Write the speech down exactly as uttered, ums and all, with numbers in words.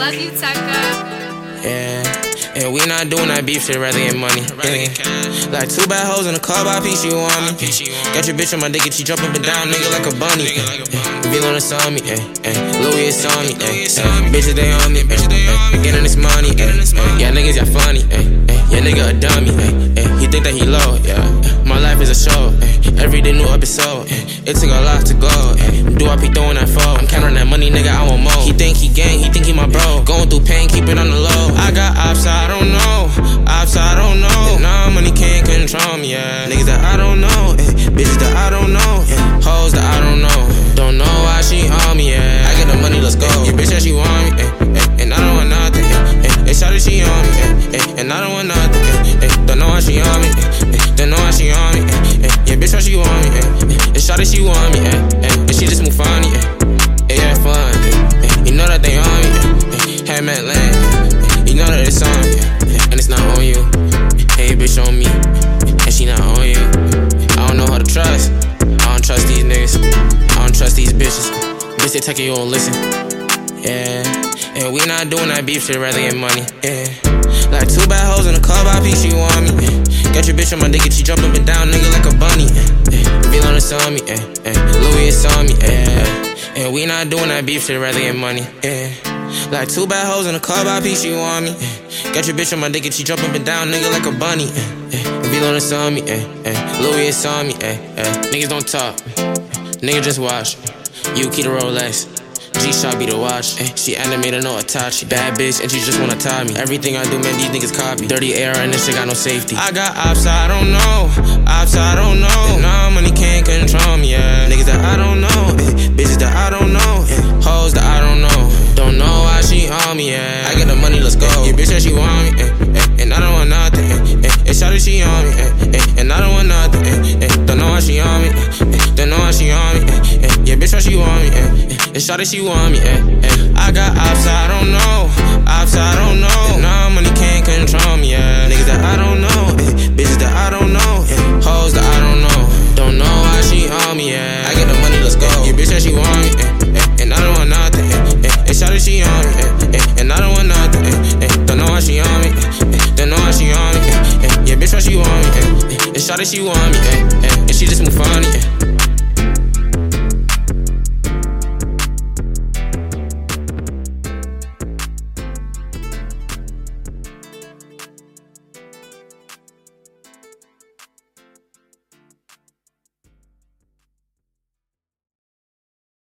Love you, Tucker. Yeah, and we not doing that beef shit, rather get money. Yeah. Like two bad hoes in the club, I piece you on me. Got your bitch on my dick and she jump up and down, nigga, like a bunny. Vlone is on me, eh, eh. Louis is on me, eh, eh. Bitches they on me, eh, eh. Getting this money, eh, eh. Yeah, niggas, y'all funny, eh, eh. Yeah, nigga a dummy, eh, eh. He think that he low, yeah. My life is a show, eh. Every day new episode, eh. It took a lot to go, eh. Do I be throwing that phone? I'm counting that money, nigga, I want more. He think he gang, he think he my bro. Going through pain, keep it on the low. I got ops, I don't know. Ops, I don't know. Nah, money can't control me, yeah. Niggas that I don't know, eh. Bitches that I don't know, eh. Hoes that I don't know. Don't know why she on me, yeah. I get the money, let's go. Your bitch said she want me, eh, eh. And I don't want nothing, eh, eh. They shawty she on me, eh, eh. And I don't want nothing, eh, eh. Don't know why she on me, eh, eh. Don't know why she on me, eh, eh. Yeah, bitch said she want me, eh, eh. They shawty she want me, eh, eh. And she just move funny, eh. Yeah, yeah, fun, eh, eh. You know that they on me, eh, eh. Had Matt Land, eh. You know that it's on me, eh. And it's not on you. Hey, bitch on me, and she not on you. I don't know how to trust. I don't trust these niggas. I don't trust these bitches. Bitch, they take you, you won't listen. Yeah, and we not doing that beef shit, rather get money. Yeah, like two bad hoes in the club, I piece you on me. Yeah. Got your bitch on my dick and she jump up and down, nigga, like a bunny. Yeah, Vlone is on me, yeah, yeah. Louis is on me, yeah. And we not doing that beef shit, rather get money. Yeah, like two bad hoes in the club, I piece you on me. Yeah. Got your bitch on my dick and she jump up and down, nigga, like a bunny. Yeah, yeah. Vlone is on me, yeah, yeah. Louis is on me, yeah, yeah. Niggas don't talk, nigga just watch. You keep the Rolex. G-Shock be the watch, eh. She animated, no attach. Bad bitch, and she just wanna tie me. Everything I do, man, these niggas copy. Dirty air, and this shit got no safety. I got ops, I don't know. Ops, I don't know. Nah, money can't control me, yeah. Niggas that I don't know, eh. Bitches that I don't know, eh. Hoes that I don't know. Don't know why she on me, yeah. I get the money, let's go. Your bitch said she want me, eh, eh. And I don't want nothing, eh, eh. And shawty she on me, eh, eh. And I don't want nothing, eh, eh. Don't know why she on me, eh, eh. Don't know why she on me, eh, eh. Yeah, bitch, why she want me, eh, eh. And shawty she want me, eh, eh. I got ops, I don't know. Ops, I don't know. Nah, money can't control me, yeah. Niggas that I don't know, eh. Bitches that I don't know, eh. Hoes that I don't know. Don't know why she on me, yeah. I get the money, let's go. Your bitch said she want me, eh, eh. And I don't want nothing, eh, eh. And shawty she on me, eh, eh. And I don't want nothing, eh, eh. Don't know why she on me, eh, eh. Don't know why she on me, eh, eh. Yeah, bitch, why she want me, eh, eh. And shawty she want me, eh, eh. And she just move funny, eh.